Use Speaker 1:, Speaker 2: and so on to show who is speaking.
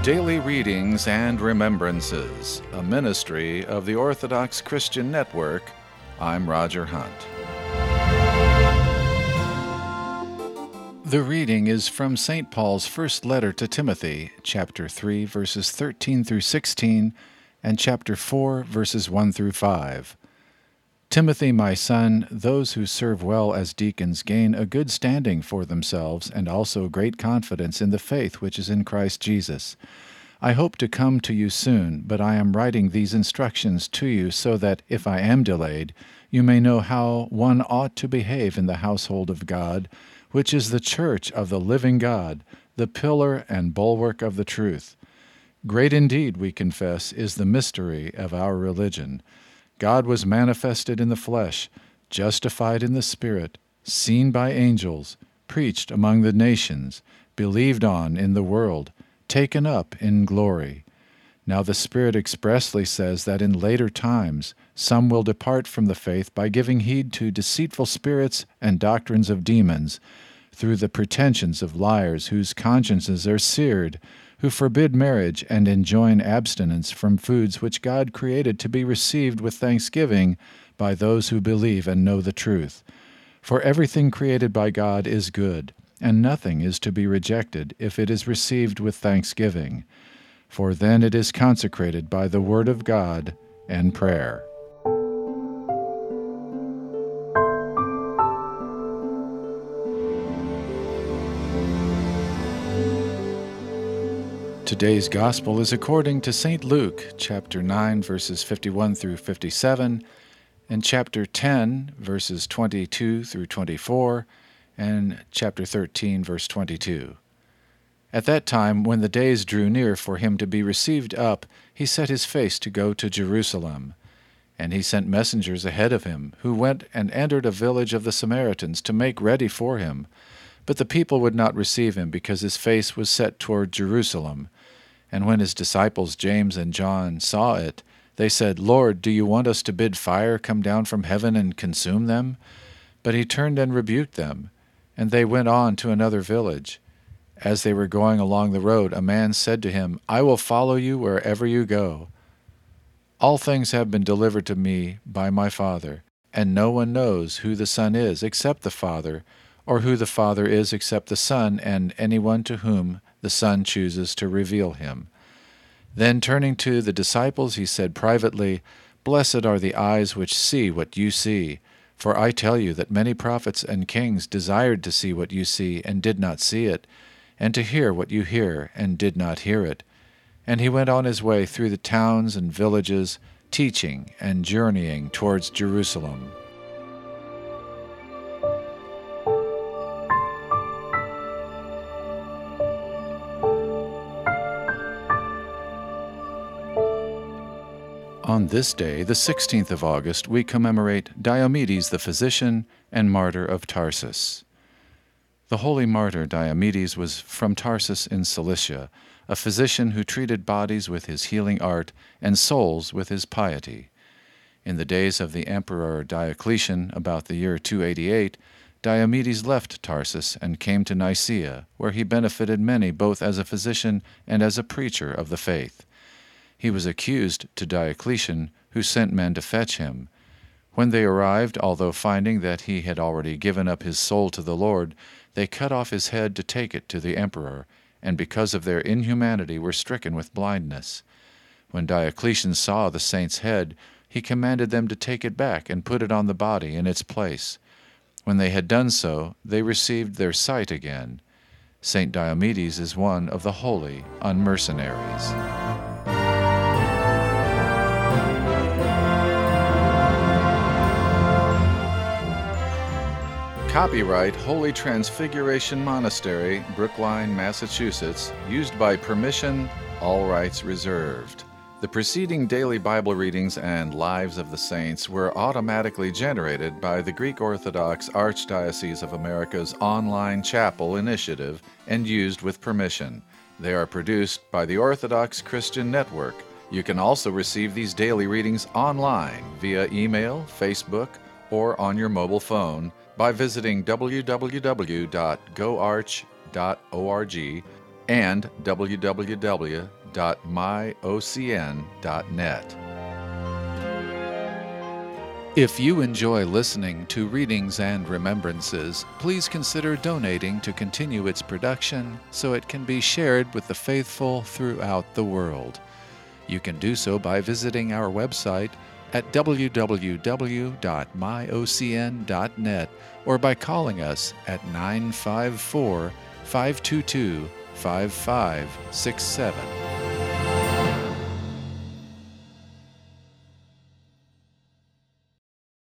Speaker 1: Daily Readings and Remembrances, a ministry of the Orthodox Christian Network. I'm Roger Hunt. The reading is from St. Paul's first letter to Timothy, chapter 3, verses 13 through 16, and chapter 4, verses 1 through 5. Timothy, my son, those who serve well as deacons gain a good standing for themselves and also great confidence in the faith which is in Christ Jesus. I hope to come to you soon, but I am writing these instructions to you so that, if I am delayed, you may know how one ought to behave in the household of God, which is the church of the living God, the pillar and bulwark of the truth. Great indeed, we confess, is the mystery of our religion. God was manifested in the flesh, justified in the Spirit, seen by angels, preached among the nations, believed on in the world, taken up in glory. Now the Spirit expressly says that in later times some will depart from the faith by giving heed to deceitful spirits and doctrines of demons, through the pretensions of liars whose consciences are seared, who forbid marriage and enjoin abstinence from foods which God created to be received with thanksgiving by those who believe and know the truth. For everything created by God is good, and nothing is to be rejected if it is received with thanksgiving. For then it is consecrated by the word of God and prayer. Today's Gospel is according to St. Luke, chapter 9, verses 51 through 57, and chapter 10, verses 22 through 24, and chapter 13, verse 22. At that time, when the days drew near for him to be received up, he set his face to go to Jerusalem. And he sent messengers ahead of him, who went and entered a village of the Samaritans to make ready for him. But the people would not receive him, because his face was set toward Jerusalem. And when his disciples James and John saw it, they said, "Lord, do you want us to bid fire come down from heaven and consume them?" But he turned and rebuked them, and they went on to another village. As they were going along the road, a man said to him, "I will follow you wherever you go." "All things have been delivered to me by my Father, and no one knows who the Son is except the Father, or who the Father is except the Son, and anyone to whom the Son chooses to reveal him." Then turning to the disciples, he said privately, "Blessed are the eyes which see what you see. For I tell you that many prophets and kings desired to see what you see and did not see it, and to hear what you hear and did not hear it." And he went on his way through the towns and villages, teaching and journeying towards Jerusalem. On this day, the 16th of August, we commemorate Diomedes the physician and martyr of Tarsus. The holy martyr Diomedes was from Tarsus in Cilicia, a physician who treated bodies with his healing art and souls with his piety. In the days of the Emperor Diocletian, about the year 288, Diomedes left Tarsus and came to Nicaea, where he benefited many both as a physician and as a preacher of the faith. He was accused to Diocletian, who sent men to fetch him. When they arrived, although finding that he had already given up his soul to the Lord, they cut off his head to take it to the emperor, and because of their inhumanity were stricken with blindness. When Diocletian saw the saint's head, he commanded them to take it back and put it on the body in its place. When they had done so, they received their sight again. Saint Diomedes is one of the holy unmercenaries. Copyright Holy Transfiguration Monastery, Brookline, Massachusetts, used by permission, all rights reserved. The preceding daily Bible readings and Lives of the Saints were automatically generated by the Greek Orthodox Archdiocese of America's online chapel initiative and used with permission. They are produced by the Orthodox Christian Network. You can also receive these daily readings online via email, Facebook, or on your mobile phone by visiting www.goarch.org and www.goarch.org. www.myocn.net. If you enjoy listening to Readings and Remembrances, please consider donating to continue its production so it can be shared with the faithful throughout the world. You can do so by visiting our website at www.myocn.net or by calling us at 954-522-5567.